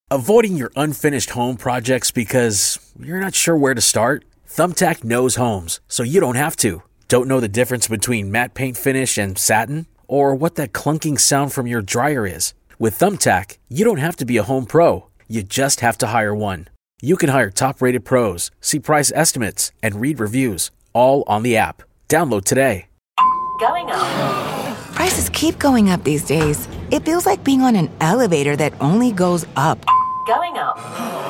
Avoiding your unfinished home projects because you're not sure where to start? Thumbtack knows homes, so you don't have to. Don't know the difference between matte paint finish and satin? Or what that clunking sound from your dryer is? With Thumbtack, you don't have to be a home pro. You just have to hire one. You can hire top-rated pros, see price estimates, and read reviews, all on the app. Download today. Going up. Prices keep going up these days. It feels like being on an elevator that only goes up. Going up.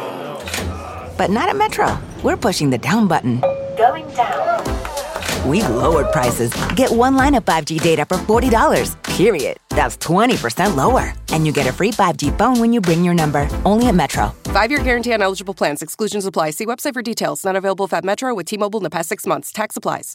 But not at Metro. We're pushing the down button. Going down. We've lowered prices. Get one line of 5G data for $40, period. That's 20% lower. And you get a free 5G phone when you bring your number. Only at Metro. 5-year guarantee on eligible plans. Exclusions apply. See website for details. Not available if at Metro with T-Mobile in the past 6 months. Tax applies.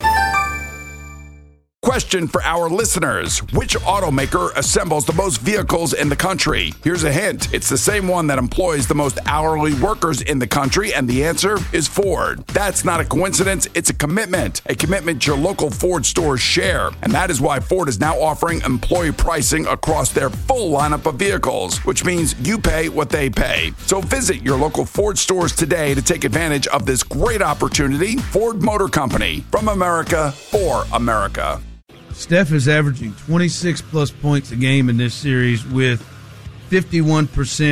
Question for our listeners. Which automaker assembles the most vehicles in the country? Here's a hint. It's the same one that employs the most hourly workers in the country, and the answer is Ford. That's not a coincidence. It's a commitment your local Ford stores share. And that is why Ford is now offering employee pricing across their full lineup of vehicles, which means you pay what they pay. So visit your local Ford stores today to take advantage of this great opportunity. Ford Motor Company, from America for America. Steph is averaging 26-plus points a game in this series with 51%,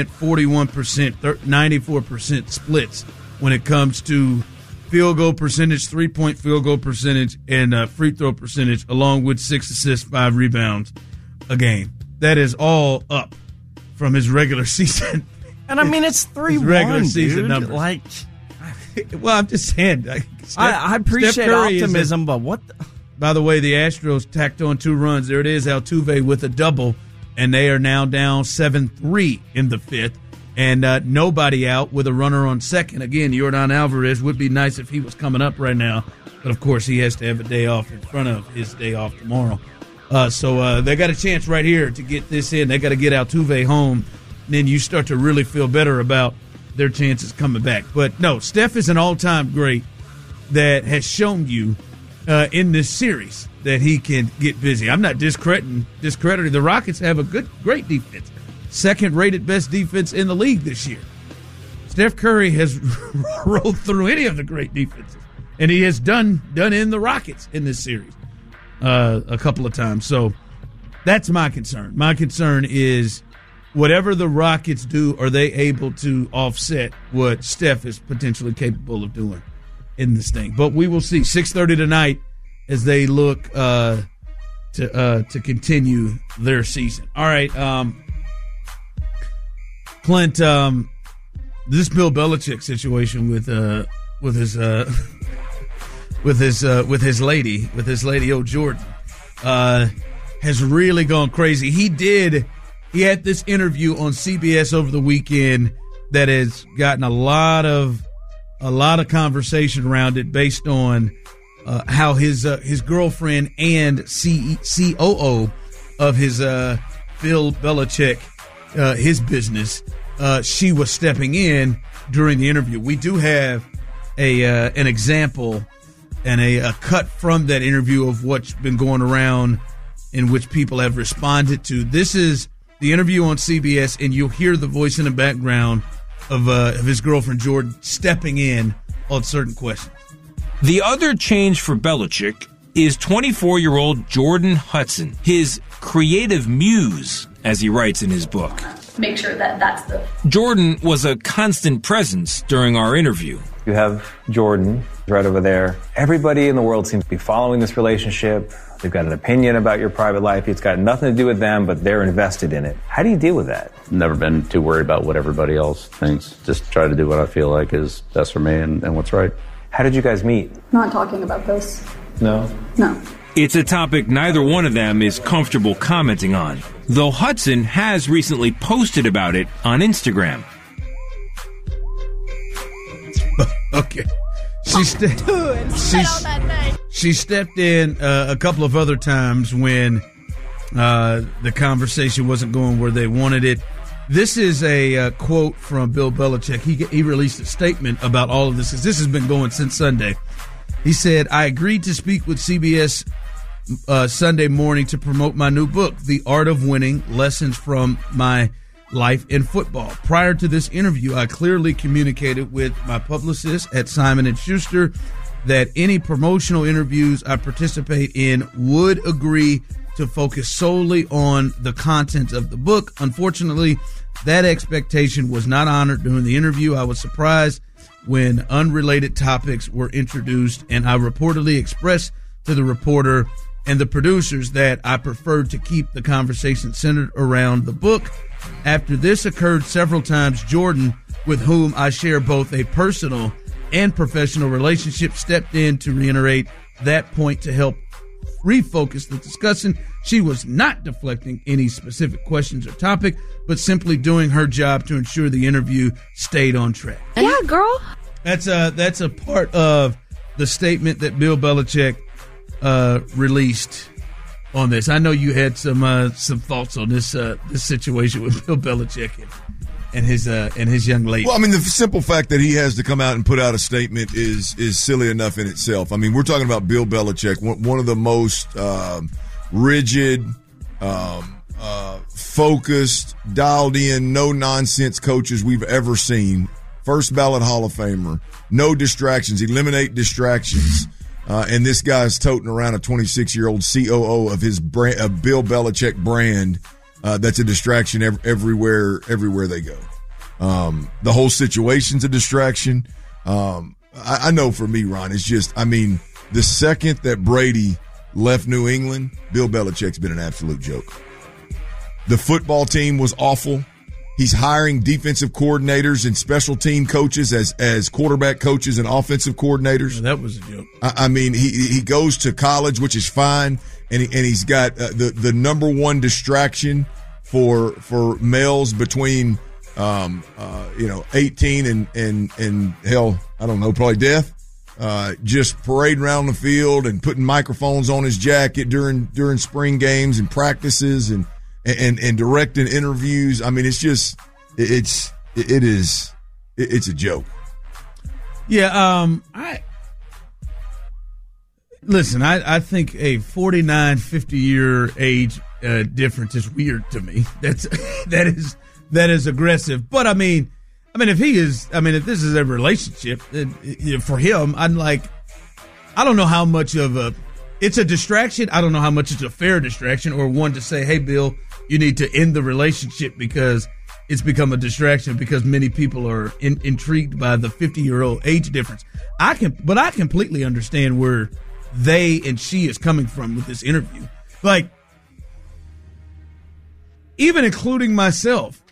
41%, 94% splits when it comes to field goal percentage, three-point field goal percentage, and free throw percentage, along with 6 assists, 5 rebounds a game. That is all up from his regular season. And, I mean, it's 3-1, regular season dude. Numbers. Like, well, I'm just saying. I appreciate optimism, but what the... By the way, the Astros tacked on 2 runs. There it is, Altuve with a double, and they are now down 7-3 in the 5th. And nobody out with a runner on second. Again, Yordan Alvarez would be nice if he was coming up right now. But, of course, he has to have a day off in front of his day off tomorrow. So they got a chance right here to get this in. They got to get Altuve home. And then you start to really feel better about their chances coming back. But, no, Steph is an all-time great that has shown you in this series that he can get busy. I'm not discrediting. The Rockets have a great defense. Second-rated best defense in the league this year. Steph Curry has rolled through any of the great defenses, and he has done in the Rockets in this series a couple of times. So that's my concern. My concern is whatever the Rockets do, are they able to offset what Steph is potentially capable of doing in this thing? But we will see. 6:30 tonight as they look to continue their season. All right, Clint. This Bill Belichick situation with his lady, old Jordan, has really gone crazy. He had this interview on CBS over the weekend that has gotten a lot of conversation around it based on how his girlfriend and COO of his Bill Belichick, his business, she was stepping in during the interview. We do have an example and a cut from that interview of what's been going around in which people have responded to. This is the interview on CBS, and you'll hear the voice in the background of his girlfriend Jordan stepping in on certain questions. The other change for Belichick is 24-year-old Jordan Hudson, his creative muse, as he writes in his book. Make sure that's the... Jordan was a constant presence during our interview. You have Jordan right over there. Everybody in the world seems to be following this relationship. They've got an opinion about your private life. It's got nothing to do with them, but they're invested in it. How do you deal with that? Never been too worried about what everybody else thinks. Just try to do what I feel like is best for me and what's right. How did you guys meet? Not talking about this. No? No. It's a topic neither one of them is comfortable commenting on, though Hudson has recently posted about it on Instagram. Okay. She stepped in a couple of other times when the conversation wasn't going where they wanted it. This is a quote from Bill Belichick. He released a statement about all of this. This has been going since Sunday. He said, I agreed to speak with CBS Sunday morning to promote my new book, The Art of Winning, Lessons from My life and football. Prior to this interview, I clearly communicated with my publicist at Simon & Schuster that any promotional interviews I participate in would agree to focus solely on the content of the book. Unfortunately, that expectation was not honored during the interview. I was surprised when unrelated topics were introduced, and I reportedly expressed to the reporter and the producers that I preferred to keep the conversation centered around the book. After this occurred several times, Jordan, with whom I share both a personal and professional relationship, stepped in to reiterate that point to help refocus the discussion. She was not deflecting any specific questions or topic, but simply doing her job to ensure the interview stayed on track. Yeah, girl. That's a part of the statement that Bill Belichick released on this. I know you had some thoughts on this situation with Bill Belichick and his young lady. Well, I mean, the simple fact that he has to come out and put out a statement is silly enough in itself. I mean, we're talking about Bill Belichick, one of the most rigid, focused, dialed in, no nonsense coaches we've ever seen. First ballot Hall of Famer. No distractions. Eliminate distractions. And this guy's toting around a 26-year-old COO of his brand, of Bill Belichick brand. That's a distraction everywhere they go. The whole situation's a distraction. I know for me, Ron, it's just, I mean, the second that Brady left New England, Bill Belichick's been an absolute joke. The football team was awful. He's hiring defensive coordinators and special team coaches as quarterback coaches and offensive coordinators. Yeah, that was a joke. I mean, he goes to college, which is fine, and he's got the number one distraction for males between 18 and hell, I don't know, probably death. Just parading around the field and putting microphones on his jacket during spring games and practices and directing interviews. I mean, it's just it's a joke. Yeah, I think a 49, 50-year age difference is weird to me. That is aggressive. But I mean, if this is a relationship for him, I don't know how much of it's a distraction. I don't know how much it's a fair distraction or one to say, hey, Bill, you need to end the relationship because it's become a distraction because many people are intrigued by the 50-year-old age difference. I completely understand where they and she is coming from with this interview. Like, even including myself,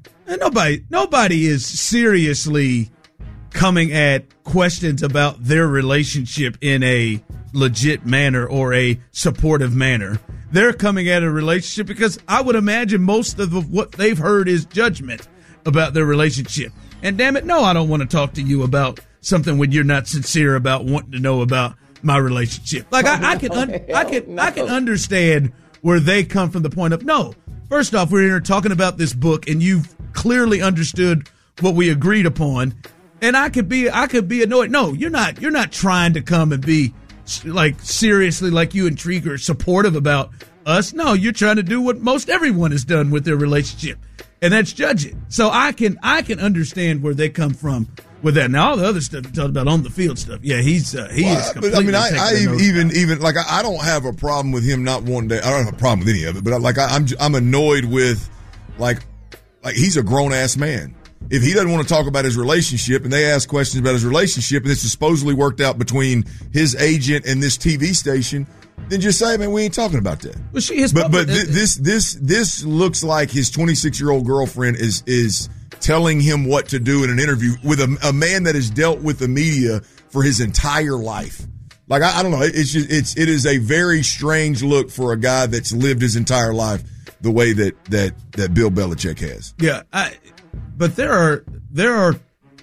nobody is seriously coming at questions about their relationship in a legit manner or a supportive manner. They're coming at a relationship because I would imagine most of what they've heard is judgment about their relationship. And damn it, no, I don't want to talk to you about something when you're not sincere about wanting to know about my relationship. Like I can understand where they come from the point of, no, first off, we're here talking about this book and you've clearly understood what we agreed upon. And I could be annoyed. No, you're not trying to come and be like seriously like you intrigued or supportive about us. No, you're trying to do what most everyone has done with their relationship, and that's judge it. So I can understand where they come from with that. Now all the other stuff you talked about on the field stuff, yeah, he is completely. But I even like I don't have a problem with him not wanting to. I don't have a problem with any of it, but I'm annoyed with like he's a grown ass man. If he doesn't want to talk about his relationship and they ask questions about his relationship and this is supposedly worked out between his agent and this TV station, then just say, man, we ain't talking about that. Well, she is. But this looks like his 26-year-old girlfriend is telling him what to do in an interview with a man that has dealt with the media for his entire life. Like I don't know. It is a very strange look for a guy that's lived his entire life the way that Bill Belichick has. Yeah. But there are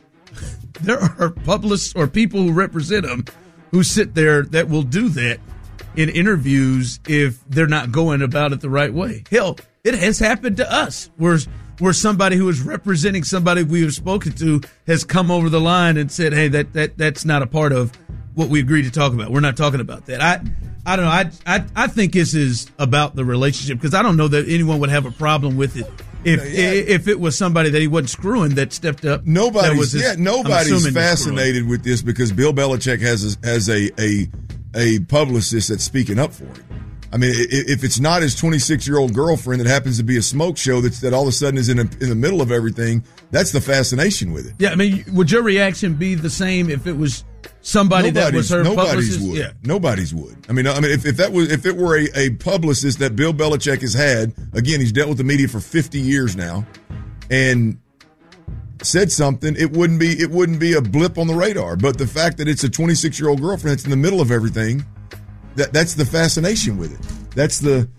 publicists or people who represent him who sit there that will do that in interviews if they're not going about it the right way. Hell, it has happened to us where somebody who is representing somebody we have spoken to has come over the line and said, hey, that's not a part of what we agreed to talk about. We're not talking about that. I don't know. I think this is about the relationship because I don't know that anyone would have a problem with it if it was somebody that he wasn't screwing that stepped up. Nobody's fascinated with this because Bill Belichick has a publicist that's speaking up for him. I mean, if it's not his 26-year-old girlfriend that happens to be a smoke show that all of a sudden is in the middle of everything, that's the fascination with it. Yeah, I mean, would your reaction be the same if it was somebody that was her publicist? Would. Yeah. Nobody's would. I mean, if it were a publicist that Bill Belichick has had, again, he's dealt with the media for 50 years now, and said something, it wouldn't be a blip on the radar. But the fact that it's a 26-year-old girlfriend that's in the middle of everything. That's the fascination with it.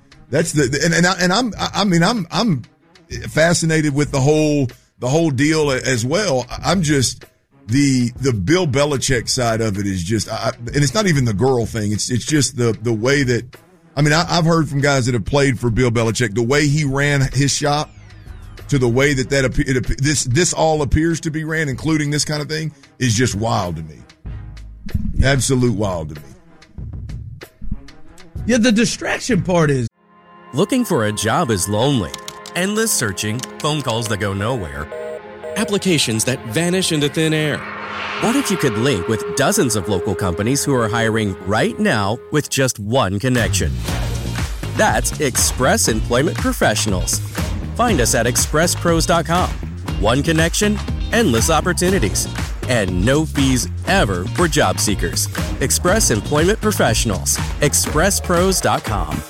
I'm fascinated with the whole deal as well. I'm just the Bill Belichick side of it is just, and it's not even the girl thing. It's just the way that, I mean, I've heard from guys that have played for Bill Belichick, the way he ran his shop to the way this all appears to be ran, including this kind of thing, is just wild to me. Absolute wild to me. Yeah, the distraction part is. Looking for a job is lonely. Endless searching, phone calls that go nowhere, applications that vanish into thin air. What if you could link with dozens of local companies who are hiring right now with just one connection? That's Express Employment Professionals. Find us at expresspros.com. One connection, endless opportunities, and no fees ever for job seekers. Express Employment Professionals. expresspros.com.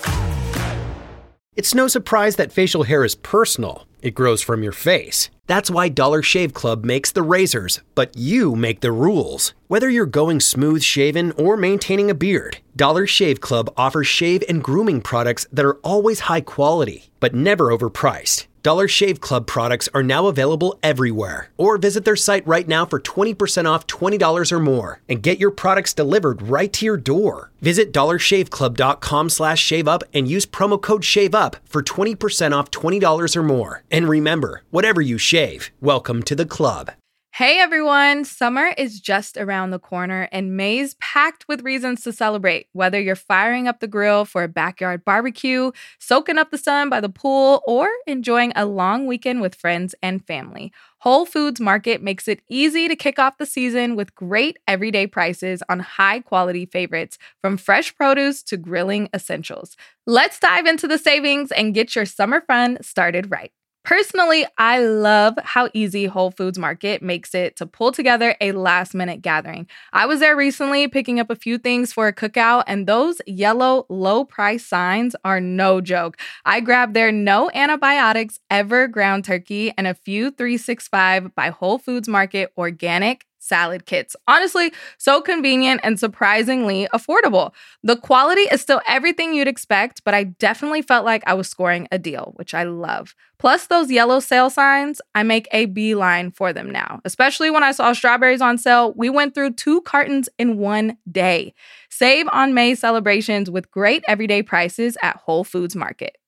It's no surprise that facial hair is personal. It grows from your face. That's why Dollar Shave Club makes the razors, but you make the rules. Whether you're going smooth shaven or maintaining a beard, Dollar Shave Club offers shave and grooming products that are always high quality, but never overpriced. Dollar Shave Club products are now available everywhere. Or visit their site right now for 20% off $20 or more and get your products delivered right to your door. Visit dollarshaveclub.com/shaveup and use promo code SHAVEUP for 20% off $20 or more. And remember, whatever you shave, welcome to the club. Hey everyone, summer is just around the corner and May's packed with reasons to celebrate. Whether you're firing up the grill for a backyard barbecue, soaking up the sun by the pool, or enjoying a long weekend with friends and family, Whole Foods Market makes it easy to kick off the season with great everyday prices on high-quality favorites, from fresh produce to grilling essentials. Let's dive into the savings and get your summer fun started right. Personally, I love how easy Whole Foods Market makes it to pull together a last-minute gathering. I was there recently picking up a few things for a cookout, and those yellow low-price signs are no joke. I grabbed their no antibiotics ever ground turkey and a few 365 by Whole Foods Market organic salad kits. Honestly, so convenient and surprisingly affordable. The quality is still everything you'd expect, but I definitely felt like I was scoring a deal, which I love. Plus those yellow sale signs, I make a beeline for them now. Especially when I saw strawberries on sale, we went through 2 cartons in one day. Save on May celebrations with great everyday prices at Whole Foods Market.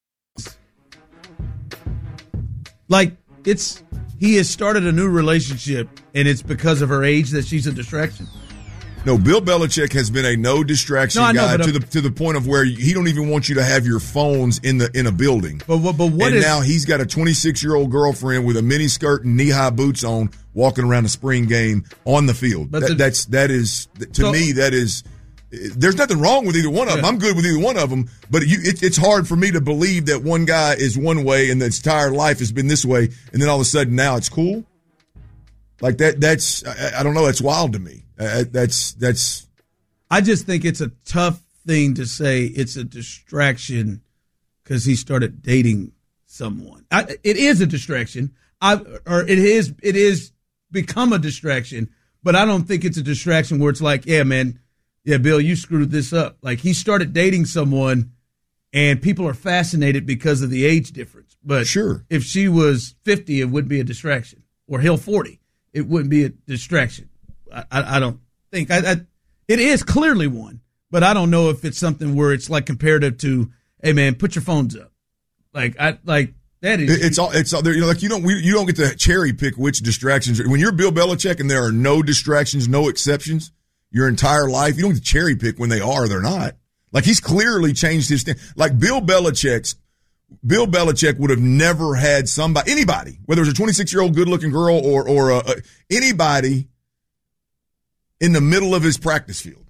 He has started a new relationship, and it's because of her age that she's a distraction. No, Bill Belichick has been a no distraction guy to the point of where he don't even want you to have your phones in a building. But now he's got a 26-year-old girlfriend with a mini skirt and knee-high boots on, walking around a spring game on the field. That is there's nothing wrong with either one of them. I'm good with either one of them, but it's hard for me to believe that one guy is one way and his entire life has been this way, and then all of a sudden now it's cool. Like that's I don't know. That's wild to me. That's. I just think it's a tough thing to say it's a distraction because he started dating someone. It is a distraction. It is become a distraction, but I don't think it's a distraction where it's like, yeah, man. Yeah, Bill, you screwed this up. Like, he started dating someone, and people are fascinated because of the age difference. But sure, if she was 50, it wouldn't be a distraction. Or Hill 40, it wouldn't be a distraction. I don't think. It is clearly one, but I don't know if it's something where it's like comparative to, hey, man, put your phones up. That is. It's all there. You know, like you don't get to cherry pick which distractions. When you're Bill Belichick and there are no distractions, no exceptions. Your entire life, you don't get to cherry pick when they are or they're not. Like, he's clearly changed his thing. Like, Bill Belichick's Bill Belichick would have never had anybody, whether it was a 26-year-old good-looking girl or anybody in the middle of his practice field.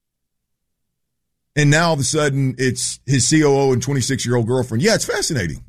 And now all of a sudden it's his COO and 26-year-old girlfriend. Yeah, it's fascinating.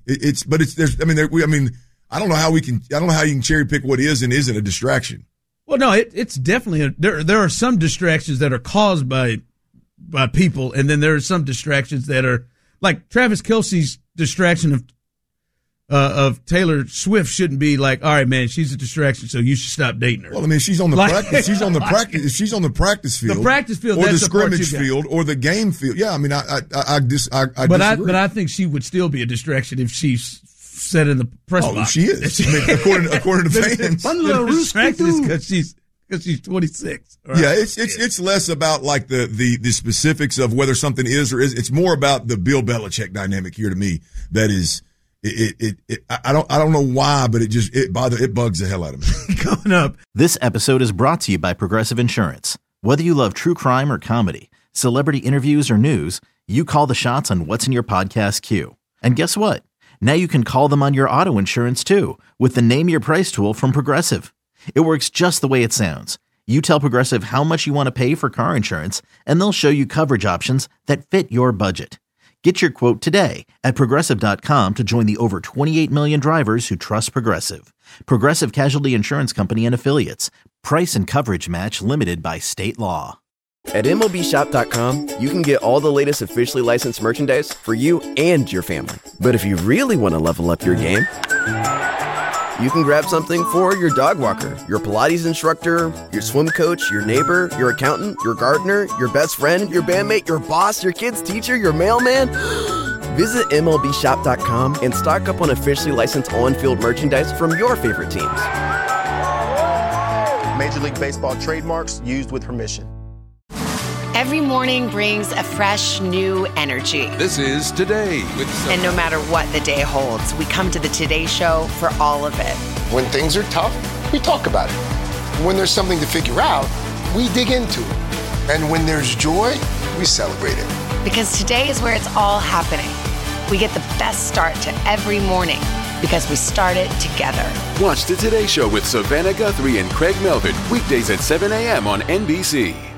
I don't know how you can cherry pick what is and isn't a distraction. Well, no, it's definitely there are some distractions that are caused by people, and then there are some distractions that are like Travis Kelce's distraction of Taylor Swift shouldn't be like, all right, man, she's a distraction, so you should stop dating her. Well, I mean, she's on the practice field, the practice field, or the scrimmage field, or the game field. Yeah, I mean, I disagree. But I think she would still be a distraction if she's said in the press box. She is. I mean, according to fans, because she's 26. Right? Yeah, it's less about like the specifics of whether something is or is. It's more about the Bill Belichick dynamic here to me. That is, I don't know why, but it bugs the hell out of me. Coming up, this episode is brought to you by Progressive Insurance. Whether you love true crime or comedy, celebrity interviews or news, you call the shots on what's in your podcast queue. And guess what? Now you can call them on your auto insurance too with the Name Your Price tool from Progressive. It works just the way it sounds. You tell Progressive how much you want to pay for car insurance, and they'll show you coverage options that fit your budget. Get your quote today at Progressive.com to join the over 28 million drivers who trust Progressive. Progressive Casualty Insurance Company and Affiliates. Price and coverage match limited by state law. At MLBshop.com, you can get all the latest officially licensed merchandise for you and your family. But if you really want to level up your game, you can grab something for your dog walker, your Pilates instructor, your swim coach, your neighbor, your accountant, your gardener, your best friend, your bandmate, your boss, your kid's teacher, your mailman. Visit MLBshop.com and stock up on officially licensed on-field merchandise from your favorite teams. Major League Baseball trademarks used with permission. Every morning brings a fresh, new energy. This is Today with Sophie. And no matter what the day holds, we come to the Today Show for all of it. When things are tough, we talk about it. When there's something to figure out, we dig into it. And when there's joy, we celebrate it. Because today is where it's all happening. We get the best start to every morning because we start it together. Watch the Today Show with Savannah Guthrie and Craig Melvin, weekdays at 7 a.m. on NBC.